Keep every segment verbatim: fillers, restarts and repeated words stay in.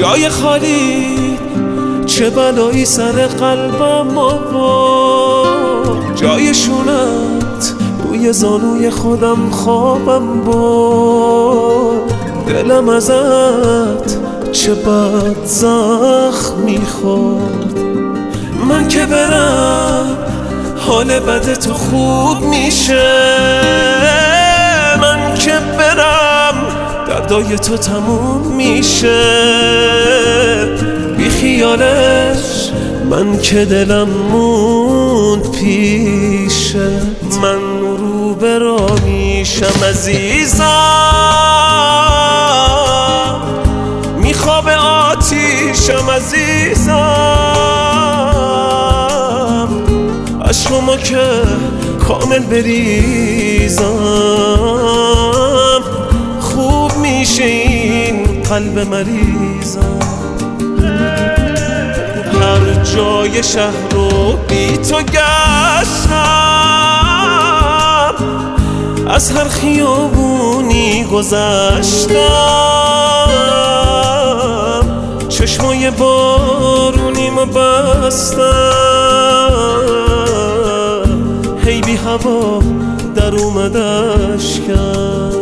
جای خالی چه بلایی سر قلبم آورد، جای شونت روی زانوی خودم خوابم برد. دلم ازت چه بد زخم میخورد. من که برم حال بد تو خوب میشه، من که برم دردای تو تموم میشه. بی خیالش من که دلم موند پیشه. من رو به راه میشم عزیزم، میخواب آتیشم عزیزم. عشقمو که کامل بریزم، خوب میشه این قلب مریضم. هر جای شهر رو بی تو گشتم، از هر خیابونی گذشتم، چشمای بارونیمو بستم، هی بی هوا در اومد اشکم.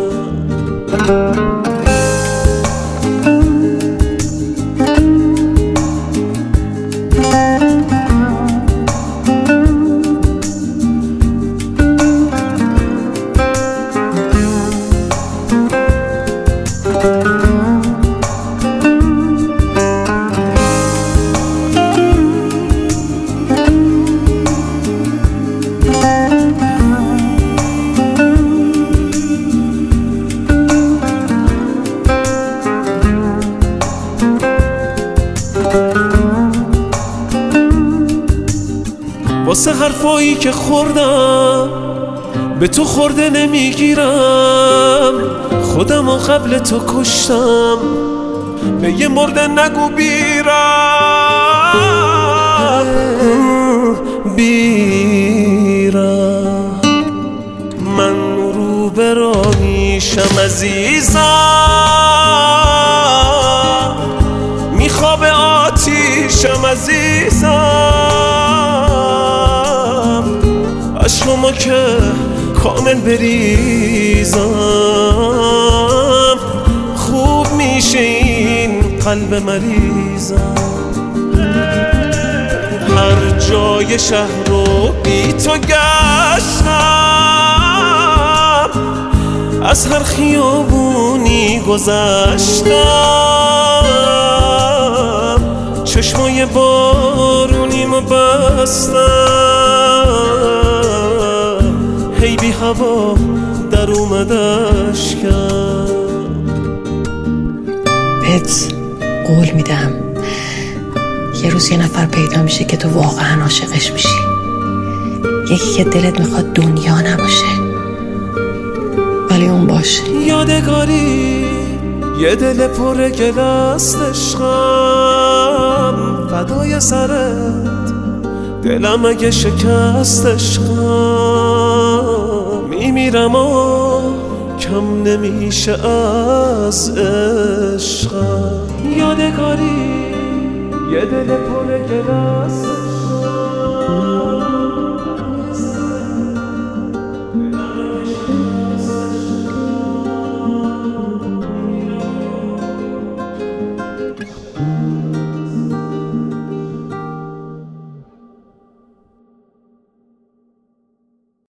واسه حرفایی که خوردم به تو خورده نمیگیرم، خودم و قبل تو کشتم، به یه مرده نگو بیرم بیرم. من رو به راه میشم عزیزم، میخواب آتیشم عزیزم. عشقمو که کامل بریزم، خوب میشه این قلب مریضم. هر جای شهر رو بی تو گشتم، از هر خیابونی گذشتم، چشمای بارونیمو بستم، هی بی هوا در اومد اشکم. بهت قول میدم یه روز یه نفر پیدا میشه که تو واقعا عاشقش میشی، یکی که دلت میخواد دنیا نباشه ولی اون باشه. یادگاری یه دل پر گل است عشقم، فدای سرت دلم اگه شکست عشقم. میمیرم و کم نمیشه از عشقم. یادگاری یه دل پر گل است